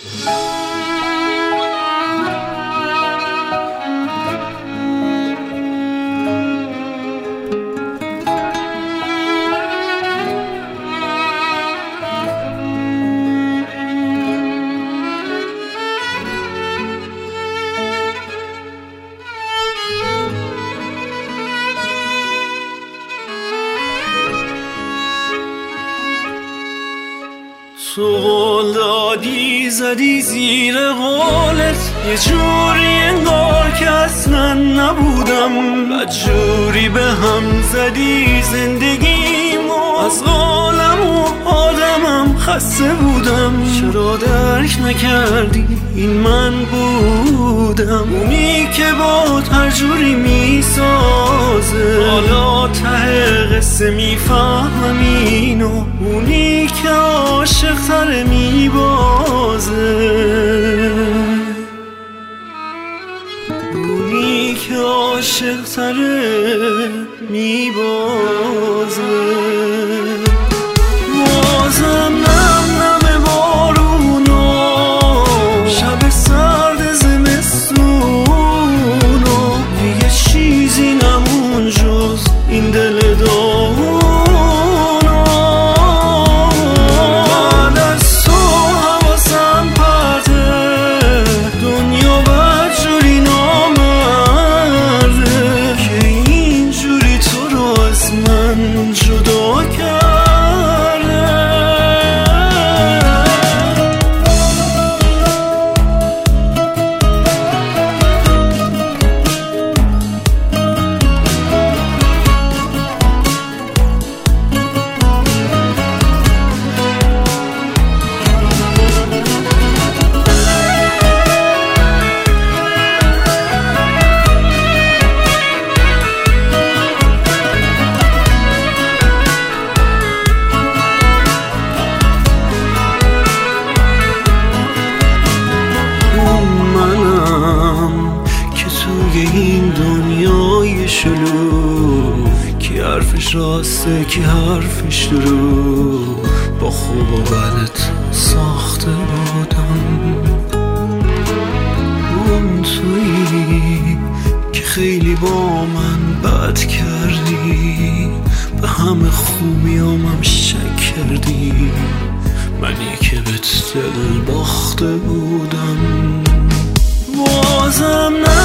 تو قول دادی زدی زیر قولت، یه جوری انگار که اصلا نبودم، بدجوری به هم زدی زندگیمو، از قولم و آدمم خسته بودم. چرا درک نکردی این من بودم، اونی که با هر جوری میسازه، حالا ته قصه میفهمم اینو، اونی که عاشق تره میبازه، اونی که عاشق تره میبازه. بازم نم نم بارونو، شب سرد زمستونو، دیگه چیزی نمون جز این دل داغونو. بعد از تو حواسم پرته، دنیا بدجوری نامرده، که اینجوری تو رو از من جدا کرد. این دنیای شلوغ، کی حرفش راسته کی حرفش دروغ، با خوب و بدت ساخته بودم. اون تویی که خیلی با من بد کردی، به همه خوبیامم شک کردی، منی که بهت دل باخته بودم. بازم